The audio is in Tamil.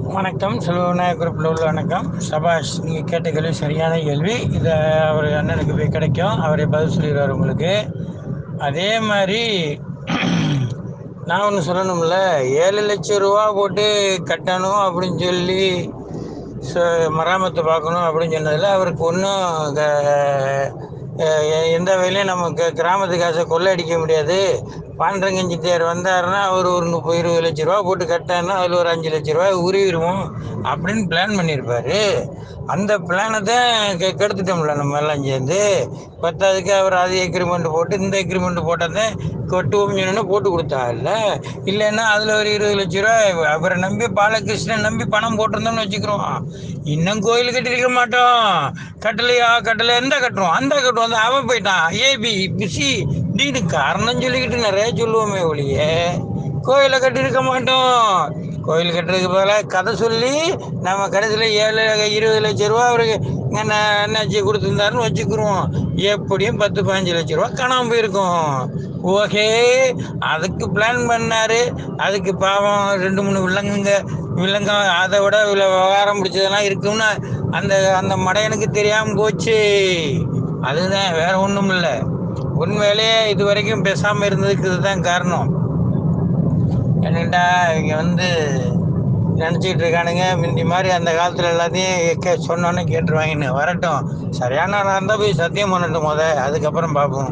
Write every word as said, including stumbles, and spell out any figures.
வணக்கம். செல்வ விநாயகர் குரூப்பில் உள்ள வணக்கம். சபாஷ், நீங்கள் கேட்ட கேள்வி சரியான கேள்வி. இதை அவர் அண்ணனுக்கு போய் கிடைக்கும், அவரே பதில் சொல்லிடுவார் உங்களுக்கு. அதே மாதிரி நான் ஒன்று சொல்லணும்ல, ஏழு லட்சம் ரூபா போட்டு கட்டணும் அப்படின்னு சொல்லி ச மராமத்து பார்க்கணும் அப்படின்னு சொன்னதில் அவருக்கு ஒன்றும் எந்த வகையிலையும் நம்ம கிராமத்து காசை கொள்ளடிக்க முடியாது. பாண்டரங்கஞ்சி தேர் வந்தாருன்னா அவர் ஒரு முப்பது இருபது லட்ச ரூபா போட்டு கட்டாருன்னா அதில் ஒரு அஞ்சு லட்ச ரூபாய் உருவிடுவோம் அப்படின்னு பிளான் பண்ணியிருப்பாரு. அந்த பிளானை தான் கெ கெடுத்துட்டோம்ல நம்ம எல்லாம் சேர்ந்து. பத்தாவதுக்கு அவர் அது எக்ரிமெண்ட் போட்டு இந்த எக்ரிமெண்ட் போட்டால் தான் கொட்டுவோம் சொன்னு போட்டு கொடுத்தா இல்லை இல்லைன்னா அதில் ஒரு இருபது லட்ச ரூபா அவரை நம்பி பாலகிருஷ்ணன் நம்பி பணம் போட்டிருந்தோம்னு வச்சுக்கிறோம். இன்னும் கோயில் கட்டியிருக்க மாட்டோம். கட்டலையா கட்டலை எந்த கட்டுறோம் அந்த கட்டுவோம். வந்து அவன் போயிட்டான் ஏபி பிசி டீனு காரணம் சொல்லிக்கிட்டு நிறைய சொல்லுவோமே ஒழிய கோயிலை கட்டியிருக்க மாட்டோம். கோயில் கட்டுறதுக்கு பதிலாக கதை சொல்லி நம்ம கடைசியில் ஏழு இருபது லட்ச ரூபா அவருக்கு என்ன என்னாச்சு கொடுத்துருந்தாருன்னு வச்சுக்கிருவோம். எப்படியும் பத்து பதினஞ்சு லட்ச ரூபா காணாமல் போயிருக்கும். ஓகே, அதுக்கு பிளான் பண்ணாரு. அதுக்கு பாவம் ரெண்டு மூணு விலங்குங்க விலங்கம் அதை விட விவகாரம் பிடிச்சதெல்லாம் இருக்கும்னு அந்த அந்த மடையனுக்கு தெரியாமல் போச்சு. அதுதான், வேற ஒன்றும் இல்லை. உண்மையிலேயே இது வரைக்கும் பேசாமல் இருந்ததுக்கு இதுதான் காரணம். என்னண்டா இவங்க வந்து நினச்சிக்கிட்டு இருக்கானுங்க முந்தி மாதிரி அந்த காலத்தில் எல்லாத்தையும் கே சொன்னோன்னே கேட்டுருவாங்கன்னு. வரட்டும், சரியான நான் இருந்தால் போய் சத்தியம் பண்ணட்டும் முத, அதுக்கப்புறம் பார்ப்போம்.